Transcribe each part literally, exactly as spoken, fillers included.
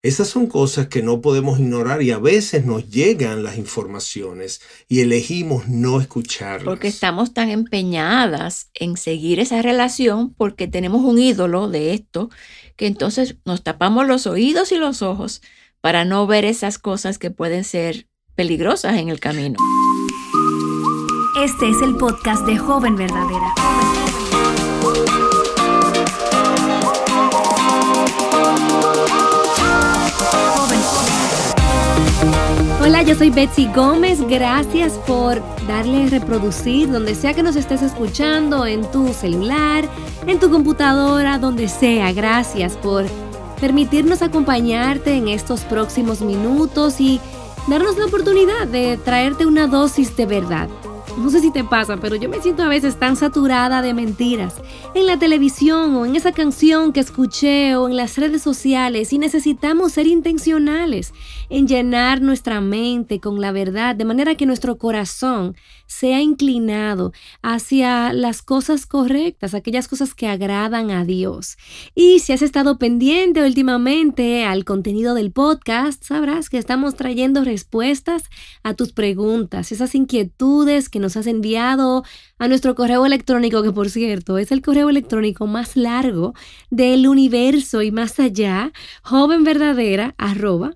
Esas son cosas que no podemos ignorar y a veces nos llegan las informaciones y elegimos no escucharlas. Porque estamos tan empeñadas en seguir esa relación porque tenemos un ídolo de esto, que entonces nos tapamos los oídos y los ojos para no ver esas cosas que pueden ser peligrosas en el camino. Este es el podcast de Joven Verdadera. Hola, yo soy Betsy Gómez. Gracias por darle a reproducir donde sea que nos estés escuchando, en tu celular, en tu computadora, donde sea. Gracias por permitirnos acompañarte en estos próximos minutos y darnos la oportunidad de traerte una dosis de verdad. No sé si te pasa, pero yo me siento a veces tan saturada de mentiras en la televisión o en esa canción que escuché o en las redes sociales, y necesitamos ser intencionales en llenar nuestra mente con la verdad, de manera que nuestro corazón sea inclinado hacia las cosas correctas, aquellas cosas que agradan a Dios. Y si has estado pendiente últimamente al contenido del podcast, sabrás que estamos trayendo respuestas a tus preguntas, esas inquietudes que nos has enviado a nuestro correo electrónico, que por cierto es el correo electrónico más largo del universo y más allá, jovenverdadera arroba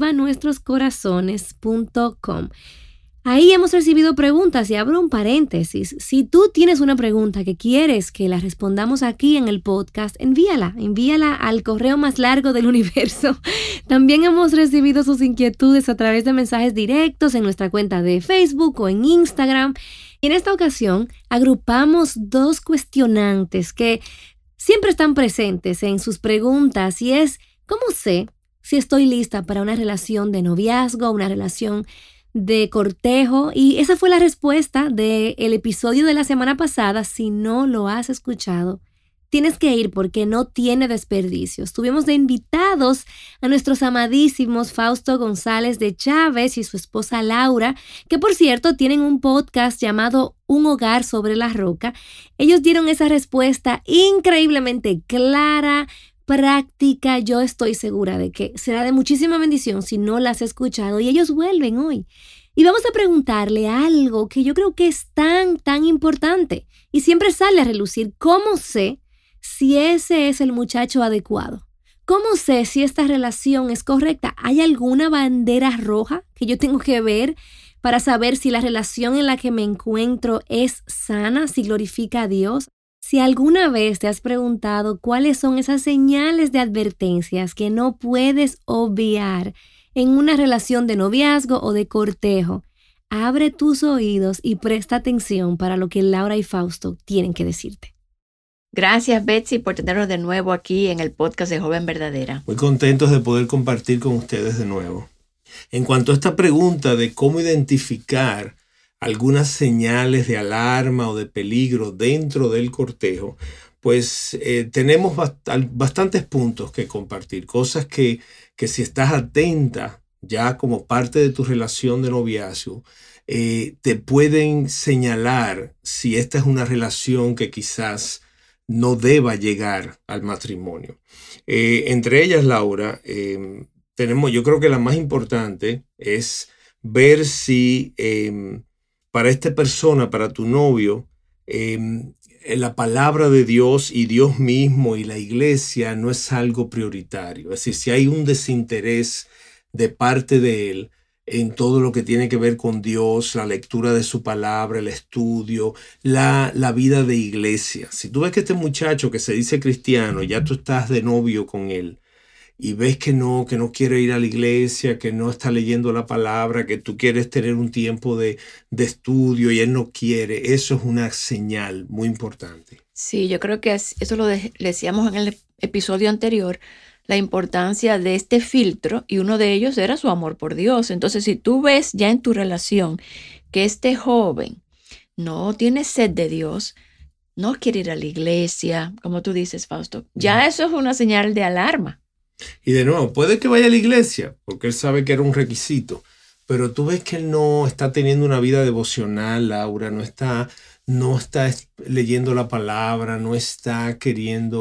avivanuestroscorazones punto com. Ahí hemos recibido preguntas y abro un paréntesis. Si tú tienes una pregunta que quieres que la respondamos aquí en el podcast, envíala, envíala al correo más largo del universo. También hemos recibido sus inquietudes a través de mensajes directos en nuestra cuenta de Facebook o en Instagram. Y en esta ocasión agrupamos dos cuestionantes que siempre están presentes en sus preguntas, y es: ¿cómo sé si estoy lista para una relación de noviazgo, una relación de cortejo? Y esa fue la respuesta del episodio de la semana pasada. Si no lo has escuchado, tienes que ir porque no tiene desperdicio. Tuvimos de invitados a nuestros amadísimos Fausto González de Chávez y su esposa Laura, que por cierto tienen un podcast llamado Un Hogar sobre la Roca. Ellos dieron esa respuesta increíblemente clara, práctica. Yo estoy segura de que será de muchísima bendición si no la has escuchado, y ellos vuelven hoy. Y vamos a preguntarle algo que yo creo que es tan, tan importante y siempre sale a relucir. ¿Cómo sé si ese es el muchacho adecuado? ¿Cómo sé si esta relación es correcta? ¿Hay alguna bandera roja que yo tengo que ver para saber si la relación en la que me encuentro es sana, si glorifica a Dios? Si alguna vez te has preguntado cuáles son esas señales de advertencias que no puedes obviar en una relación de noviazgo o de cortejo, abre tus oídos y presta atención para lo que Laura y Fausto tienen que decirte. Gracias, Betsy, por tenernos de nuevo aquí en el podcast de Joven Verdadera. Muy contentos de poder compartir con ustedes de nuevo. En cuanto a esta pregunta de cómo identificar algunas señales de alarma o de peligro dentro del cortejo, pues eh, tenemos bast- bastantes puntos que compartir, cosas que, que si estás atenta ya como parte de tu relación de noviazgo, eh, te pueden señalar si esta es una relación que quizás no deba llegar al matrimonio. Eh, entre ellas, Laura, eh, tenemos, yo creo que la más importante es ver si eh, para esta persona, para tu novio, eh, la palabra de Dios y Dios mismo y la iglesia no es algo prioritario. Es decir, si hay un desinterés de parte de él en todo lo que tiene que ver con Dios, la lectura de su palabra, el estudio, la, la vida de iglesia. Si tú ves que este muchacho que se dice cristiano, ya tú estás de novio con él, y ves que no, que no quiere ir a la iglesia, que no está leyendo la palabra, que tú quieres tener un tiempo de, de estudio y él no quiere, eso es una señal muy importante. Sí, yo creo que eso lo de, le decíamos en el episodio anterior, la importancia de este filtro, y uno de ellos era su amor por Dios. Entonces, si tú ves ya en tu relación que este joven no tiene sed de Dios, no quiere ir a la iglesia, como tú dices, Fausto, ya eso es una señal de alarma. Y de nuevo, puede que vaya a la iglesia, porque él sabe que era un requisito, pero tú ves que él no está teniendo una vida devocional, Laura, no está, no está leyendo la palabra, no está queriendo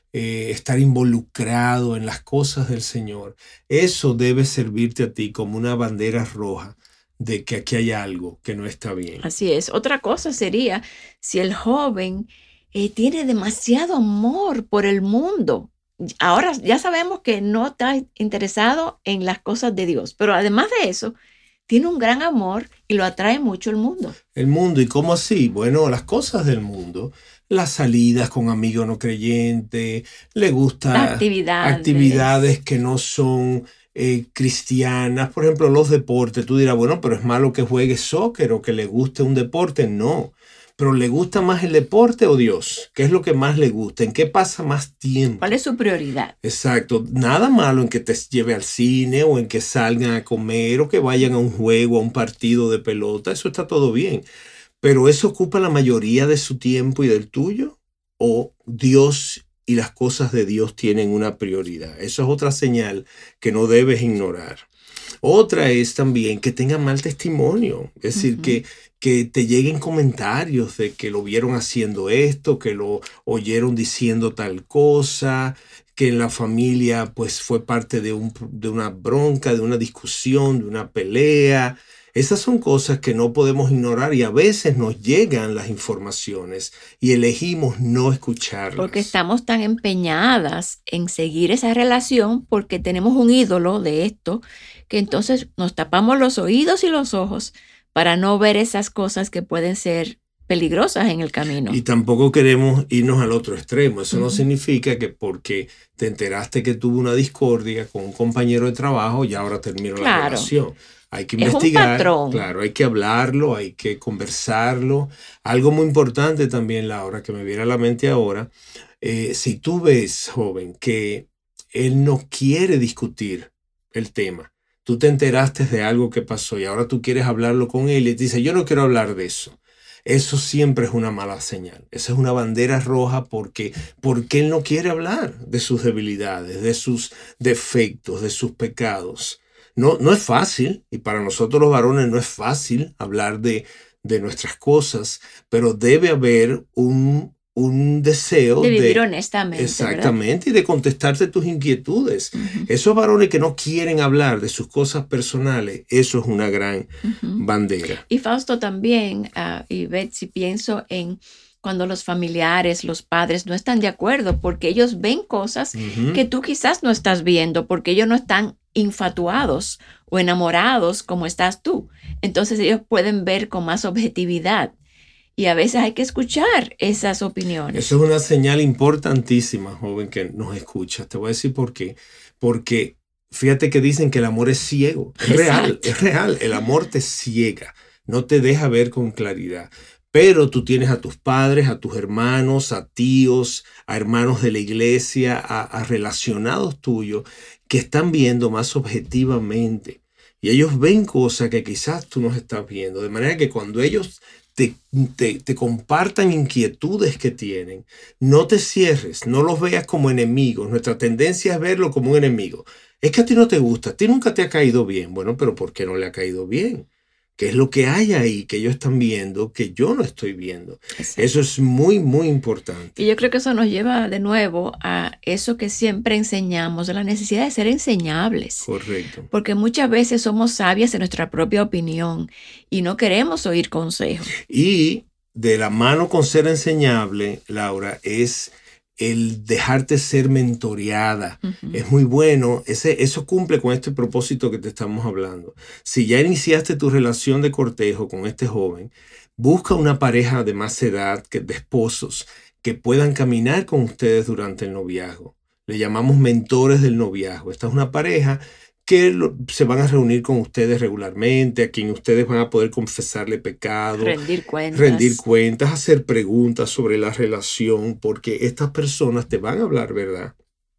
eh, estar involucrado en las cosas del Señor. Eso debe servirte a ti como una bandera roja de que aquí hay algo que no está bien. Así es. Otra cosa sería si el joven eh, tiene demasiado amor por el mundo. Ahora ya sabemos que no está interesado en las cosas de Dios, pero además de eso, tiene un gran amor y lo atrae mucho el mundo. El mundo, ¿y cómo así? Bueno, las cosas del mundo, las salidas con amigos no creyentes, le gustan actividades. actividades que no son eh, cristianas. Por ejemplo, los deportes. Tú dirás, bueno, pero es malo que juegue soccer o que le guste un deporte. No. Pero ¿le gusta más el deporte o Dios? ¿Qué es lo que más le gusta? ¿En qué pasa más tiempo? ¿Cuál es su prioridad? Exacto. Nada malo en que te lleve al cine o en que salgan a comer o que vayan a un juego, a un partido de pelota. Eso está todo bien. Pero ¿eso ocupa la mayoría de su tiempo y del tuyo? ¿O Dios y las cosas de Dios tienen una prioridad? Eso es otra señal que no debes ignorar. Otra es también que tenga mal testimonio. Es decir, uh-huh. que, que te lleguen comentarios de que lo vieron haciendo esto, que lo oyeron diciendo tal cosa, que en la familia pues fue parte de, un, de una bronca, de una discusión, de una pelea. Esas son cosas que no podemos ignorar y a veces nos llegan las informaciones y elegimos no escucharlas. Porque estamos tan empeñadas en seguir esa relación porque tenemos un ídolo de esto, que entonces nos tapamos los oídos y los ojos para no ver esas cosas que pueden ser peligrosas en el camino. Y tampoco queremos irnos al otro extremo. Eso uh-huh. no significa que porque te enteraste que tuvo una discordia con un compañero de trabajo, ya ahora terminó claro. la relación. Hay que investigar, es un patrón. Claro, hay que hablarlo, hay que conversarlo. Algo muy importante también, Laura, que me viene a la mente ahora, eh, si tú ves, joven, que él no quiere discutir el tema, tú te enteraste de algo que pasó y ahora tú quieres hablarlo con él y te dice, yo no quiero hablar de eso. Eso siempre es una mala señal. Esa es una bandera roja porque, porque él no quiere hablar de sus debilidades, de sus defectos, de sus pecados. No, no es fácil, y para nosotros los varones no es fácil hablar de, de nuestras cosas, pero debe haber un, un deseo de vivir de, honestamente. Exactamente, ¿verdad? Y de contestarte tus inquietudes. Uh-huh. Esos varones que no quieren hablar de sus cosas personales, eso es una gran uh-huh. bandera. Y Fausto también, uh, y Betsy, pienso en cuando los familiares, los padres no están de acuerdo porque ellos ven cosas uh-huh. que tú quizás no estás viendo porque ellos no están infatuados o enamorados como estás tú. Entonces ellos pueden ver con más objetividad y a veces hay que escuchar esas opiniones. Eso es una señal importantísima, joven, que nos escuchas. Te voy a decir por qué. Porque fíjate que dicen que el amor es ciego. Es Exacto. real, es real. El amor te ciega, no te deja ver con claridad. Pero tú tienes a tus padres, a tus hermanos, a tíos, a hermanos de la iglesia, a, a relacionados tuyos que están viendo más objetivamente. Y ellos ven cosas que quizás tú no estás viendo. De manera que cuando ellos te, te, te compartan inquietudes que tienen, no te cierres, no los veas como enemigos. Nuestra tendencia es verlo como un enemigo. Es que a ti no te gusta, a ti nunca te ha caído bien. Bueno, pero ¿por qué no le ha caído bien? ¿Qué es lo que hay ahí que ellos están viendo que yo no estoy viendo? Exacto. Eso es muy, muy importante. Y yo creo que eso nos lleva de nuevo a eso que siempre enseñamos, de la necesidad de ser enseñables. Correcto. Porque muchas veces somos sabias en nuestra propia opinión y no queremos oír consejos. Y de la mano con ser enseñable, Laura, es el dejarte ser mentoreada. Uh-huh. Es muy bueno. Ese, eso cumple con este propósito que te estamos hablando. Si ya iniciaste tu relación de cortejo con este joven, busca una pareja de más edad, que, de esposos, que puedan caminar con ustedes durante el noviazgo. Le llamamos mentores del noviazgo. Esta es una pareja que lo, se van a reunir con ustedes regularmente, a quien ustedes van a poder confesarle pecado, rendir cuentas, rendir cuentas, hacer preguntas sobre la relación, porque estas personas te van a hablar verdad.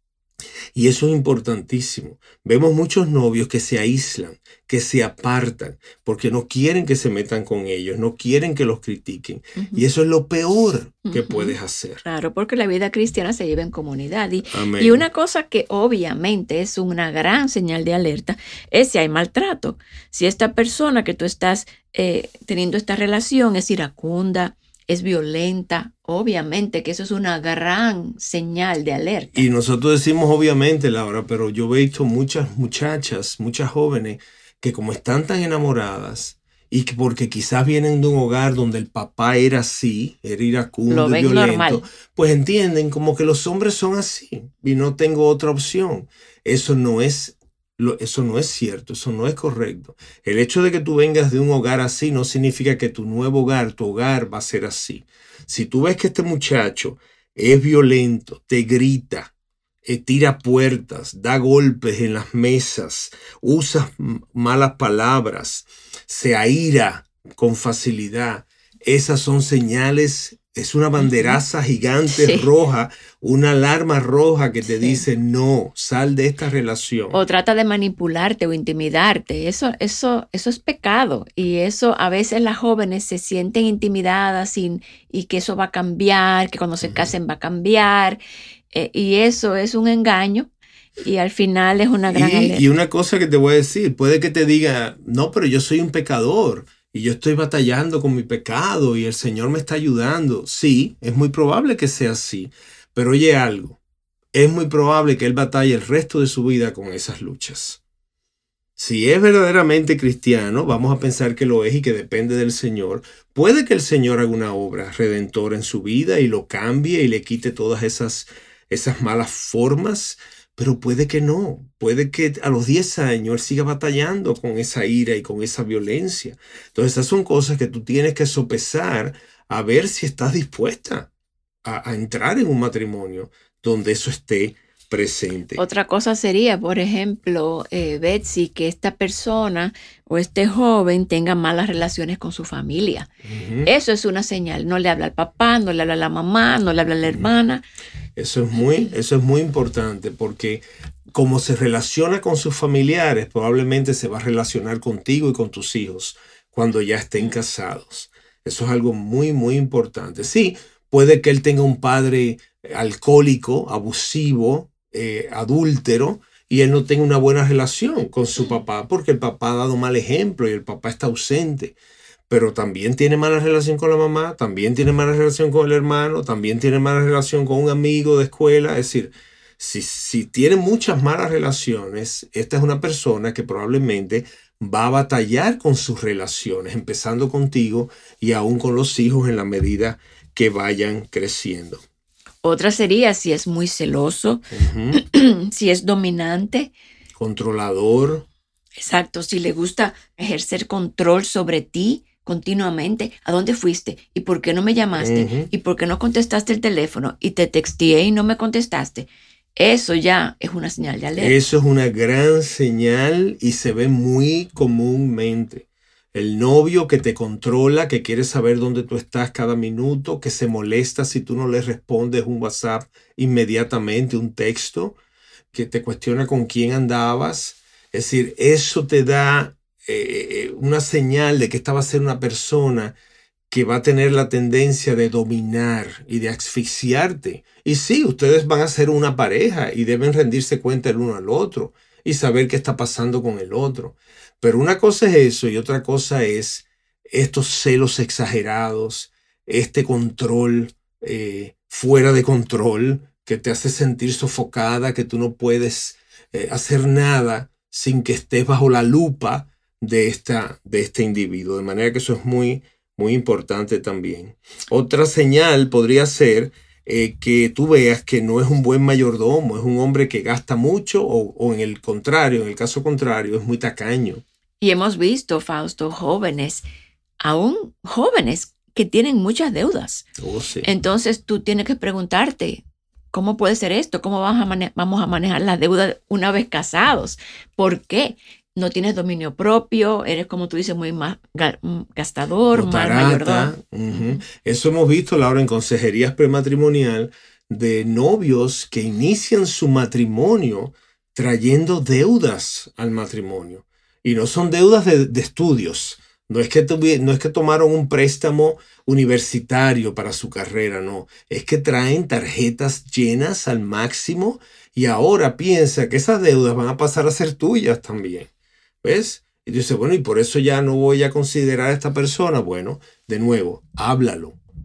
Y eso es importantísimo. Vemos muchos novios que se aíslan, que se apartan, porque no quieren que se metan con ellos, no quieren que los critiquen. Uh-huh. Y eso es lo peor que uh-huh. puedes hacer. Claro, porque la vida cristiana se lleva en comunidad. Y, y una cosa que obviamente es una gran señal de alerta es si hay maltrato. Si esta persona que tú estás eh, teniendo esta relación es iracunda, es violenta, obviamente que eso es una gran señal de alerta. Y nosotros decimos obviamente, Laura, pero yo he visto muchas muchachas, muchas jóvenes, que como están tan enamoradas y que porque quizás vienen de un hogar donde el papá era así, era iracundo y violento, normal. Pues entienden como que los hombres son así y no tengo otra opción. Eso no es Eso no es cierto, eso no es correcto. El hecho de que tú vengas de un hogar así no significa que tu nuevo hogar, tu hogar va a ser así. Si tú ves que este muchacho es violento, te grita, eh, tira puertas, da golpes en las mesas, usa malas palabras, se aira con facilidad, esas son señales. Es una banderaza gigante sí. roja, una alarma roja que te sí. dice no, sal de esta relación. O trata de manipularte o intimidarte. Eso, eso, eso es pecado. Y eso a veces las jóvenes se sienten intimidadas y, y que eso va a cambiar, que cuando se uh-huh. casen va a cambiar. Eh, y eso es un engaño. Y al final es una gran y, alerta. Y una cosa que te voy a decir, puede que te diga, no, pero yo soy un pecador. Y yo estoy batallando con mi pecado y el Señor me está ayudando. Sí, es muy probable que sea así. Pero oye algo, es muy probable que él batalle el resto de su vida con esas luchas. Si es verdaderamente cristiano, vamos a pensar que lo es y que depende del Señor. Puede que el Señor haga una obra redentora en su vida y lo cambie y le quite todas esas, esas malas formas. Pero puede que no, puede que a los diez años él siga batallando con esa ira y con esa violencia. Entonces esas son cosas que tú tienes que sopesar a ver si estás dispuesta a, a entrar en un matrimonio donde eso esté presente. Otra cosa sería, por ejemplo, eh, Betsy, que esta persona o este joven tenga malas relaciones con su familia. Uh-huh. Eso es una señal. No le habla al papá, no le habla a la mamá, no le habla a la hermana. Eso es muy, eso es muy importante porque como se relaciona con sus familiares, probablemente se va a relacionar contigo y con tus hijos cuando ya estén casados. Eso es algo muy, muy importante. Sí, puede que él tenga un padre alcohólico, abusivo, eh, adúltero, y él no tenga una buena relación con su papá porque el papá ha dado mal ejemplo y el papá está ausente. Pero también tiene mala relación con la mamá, también tiene mala relación con el hermano, también tiene mala relación con un amigo de escuela. Es decir, si, si tiene muchas malas relaciones, esta es una persona que probablemente va a batallar con sus relaciones, empezando contigo y aún con los hijos en la medida que vayan creciendo. Otra sería si es muy celoso, uh-huh. si es dominante. Controlador. Exacto, si le gusta ejercer control sobre ti continuamente. ¿A dónde fuiste? ¿Y por qué no me llamaste? Uh-huh. ¿Y por qué no contestaste el teléfono? Y te texteé y no me contestaste. Eso ya es una señal de alerta. Eso es una gran señal y se ve muy comúnmente. El novio que te controla, que quiere saber dónde tú estás cada minuto, que se molesta si tú no le respondes un WhatsApp inmediatamente, un texto, que te cuestiona con quién andabas. Es decir, eso te da eh, una señal de que esta va a ser una persona que va a tener la tendencia de dominar y de asfixiarte. Y sí, ustedes van a ser una pareja y deben rendirse cuenta el uno al otro y saber qué está pasando con el otro. Pero una cosa es eso y otra cosa es estos celos exagerados, este control eh, fuera de control que te hace sentir sofocada, que tú no puedes eh, hacer nada sin que estés bajo la lupa de, esta, de este individuo. De manera que eso es muy, muy importante también. Otra señal podría ser eh, que tú veas que no es un buen mayordomo, es un hombre que gasta mucho o, o en el contrario, en el caso contrario, es muy tacaño. Y hemos visto, Fausto, jóvenes, aún jóvenes que tienen muchas deudas. Oh, sí. Entonces tú tienes que preguntarte, ¿cómo puede ser esto? ¿Cómo vamos a, mane- vamos a manejar las deudas una vez casados? ¿Por qué? No tienes dominio propio, eres, como tú dices, muy más gastador, mal mayordomo. Uh-huh. Eso hemos visto, Laura, en consejerías prematrimonial de novios que inician su matrimonio trayendo deudas al matrimonio. Y no son deudas de, de estudios. No es, que tuvi, no es que tomaron un préstamo universitario para su carrera, no. Es que traen tarjetas llenas al máximo y ahora piensa que esas deudas van a pasar a ser tuyas también. ¿Ves? Y tú dices, bueno, y por eso ya no voy a considerar a esta persona. Bueno, de nuevo, háblalo.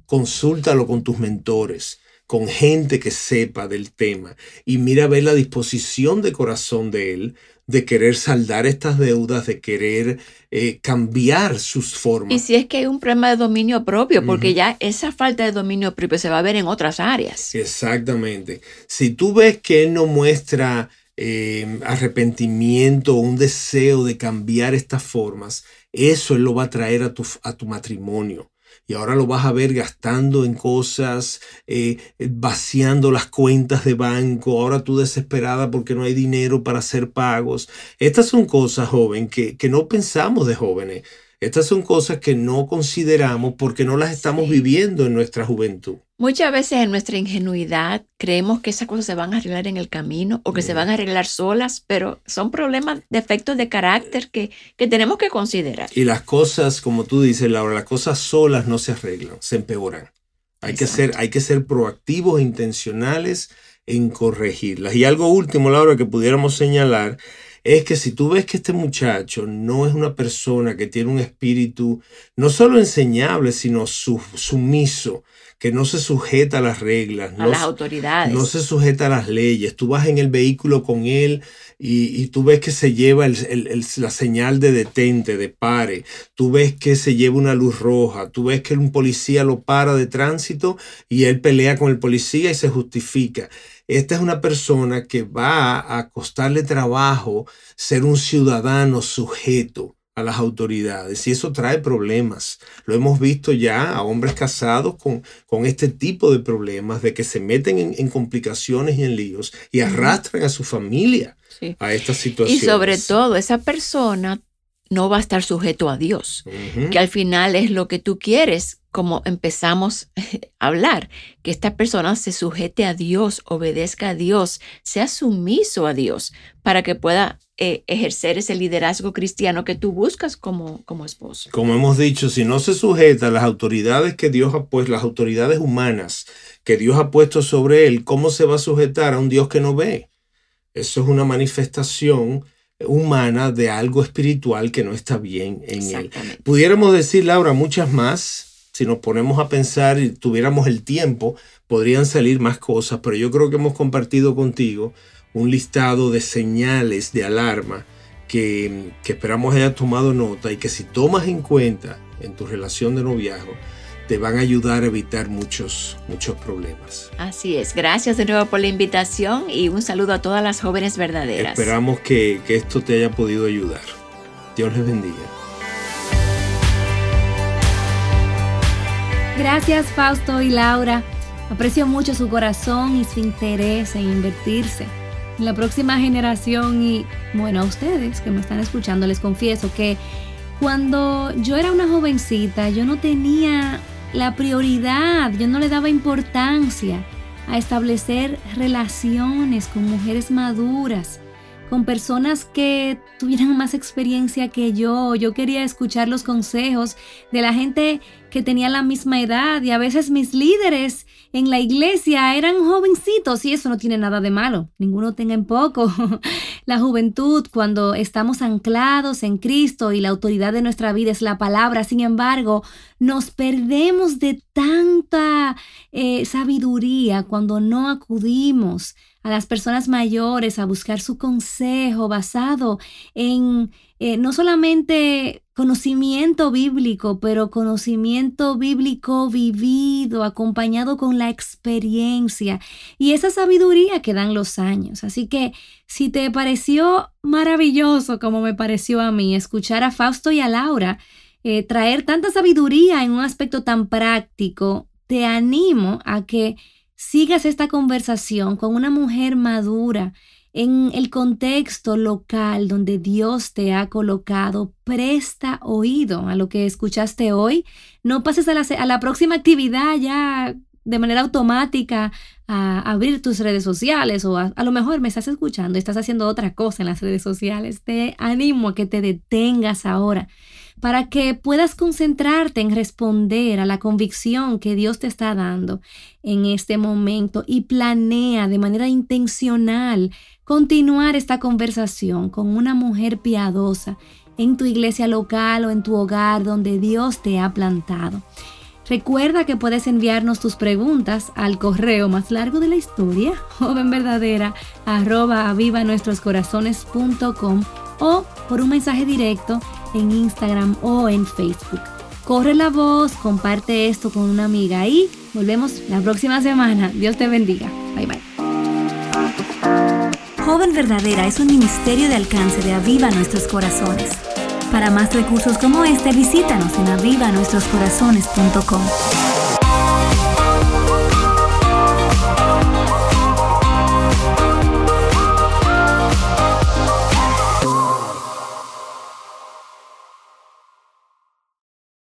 consúltalo con tus mentores, con gente que sepa del tema, y mira a ver la disposición de corazón de él de querer saldar estas deudas, de querer eh, cambiar sus formas. Y si es que hay un problema de dominio propio, porque uh-huh. ya esa falta de dominio propio se va a ver en otras áreas. Exactamente. Si tú ves que él no muestra eh, arrepentimiento o un deseo de cambiar estas formas, eso él lo va a traer a tu, a tu matrimonio. Y ahora lo vas a ver gastando en cosas, eh, vaciando las cuentas de banco. Ahora tú desesperada porque no hay dinero para hacer pagos. Estas son cosas, joven, que, que no pensamos de jóvenes. Estas son cosas que no consideramos porque no las estamos sí. viviendo en nuestra juventud. Muchas veces en nuestra ingenuidad creemos que esas cosas se van a arreglar en el camino o que sí. se van a arreglar solas, pero son problemas, defectos de carácter que, que tenemos que considerar. Y las cosas, como tú dices, Laura, las cosas solas no se arreglan, se empeoran. Hay que ser, hay que ser proactivos e intencionales en corregirlas. Y algo último, Laura, que pudiéramos señalar es que si tú ves que este muchacho no es una persona que tiene un espíritu no solo enseñable, sino su, sumiso, que no se sujeta a las reglas, a no, las autoridades, no se sujeta a las leyes. Tú vas en el vehículo con él y, y tú ves que se lleva el, el, el, la señal de detente, de pare. Tú ves que se lleva una luz roja. Tú ves que un policía lo para de tránsito y él pelea con el policía y se justifica. Esta es una persona que va a costarle trabajo ser un ciudadano sujeto a las autoridades, y eso trae problemas. Lo hemos visto ya a hombres casados con, con este tipo de problemas, de que se meten en, en complicaciones y en líos y arrastran a su familia sí. a estas situaciones. Y sobre todo, esa persona no va a estar sujeto a Dios, uh-huh. que al final es lo que tú quieres, como empezamos a hablar, que esta persona se sujete a Dios, obedezca a Dios, sea sumiso a Dios, para que pueda eh, ejercer ese liderazgo cristiano que tú buscas como, como esposo. Como hemos dicho, si no se sujeta a las autoridades que Dios ha puesto, las autoridades humanas que Dios ha puesto sobre él, ¿cómo se va a sujetar a un Dios que no ve? Eso es una manifestación humana de algo espiritual que no está bien en él. Pudiéramos decir, Laura, muchas más. Si nos ponemos a pensar y tuviéramos el tiempo, podrían salir más cosas, pero yo creo que hemos compartido contigo un listado de señales de alarma que, que esperamos hayas tomado nota y que si tomas en cuenta en tu relación de noviazgo, te van a ayudar a evitar muchos, muchos problemas. Así es. Gracias de nuevo por la invitación y un saludo a todas las jóvenes verdaderas. Esperamos que, que esto te haya podido ayudar. Dios les bendiga. Gracias, Fausto y Laura. Aprecio mucho su corazón y su interés en invertirse en la próxima generación. Y bueno, a ustedes que me están escuchando, les confieso que cuando yo era una jovencita, yo no tenía la prioridad, yo no le daba importancia a establecer relaciones con mujeres maduras, con personas que tuvieran más experiencia que yo. Yo quería escuchar los consejos de la gente que tenía la misma edad, y a veces mis líderes en la iglesia eran jovencitos, y eso no tiene nada de malo, ninguno tenga en poco. La juventud, cuando estamos anclados en Cristo y la autoridad de nuestra vida es la palabra, sin embargo, nos perdemos de tanta eh, sabiduría cuando no acudimos a las personas mayores a buscar su consejo basado en eh, no solamente conocimiento bíblico, pero conocimiento bíblico vivido, acompañado con la experiencia y esa sabiduría que dan los años. Así que si te pareció maravilloso, como me pareció a mí, escuchar a Fausto y a Laura eh, traer tanta sabiduría en un aspecto tan práctico, te animo a que sigas esta conversación con una mujer madura en el contexto local donde Dios te ha colocado. Presta oído a lo que escuchaste hoy. No pases a la, a la próxima actividad ya de manera automática a abrir tus redes sociales, o a, a lo mejor me estás escuchando y estás haciendo otra cosa en las redes sociales. Te animo a que te detengas ahora para que puedas concentrarte en responder a la convicción que Dios te está dando en este momento, y planea de manera intencional continuar esta conversación con una mujer piadosa en tu iglesia local o en tu hogar donde Dios te ha plantado. Recuerda que puedes enviarnos tus preguntas al correo más largo de la historia, jovenverdadera arroba avivanuestroscorazones.com, o por un mensaje directo en Instagram o en Facebook. Corre la voz, comparte esto con una amiga y volvemos la próxima semana. Dios te bendiga. Bye bye. Joven Verdadera es un ministerio de alcance de Aviva Nuestros Corazones. Para más recursos como este, visítanos en aviva nuestros corazones punto com.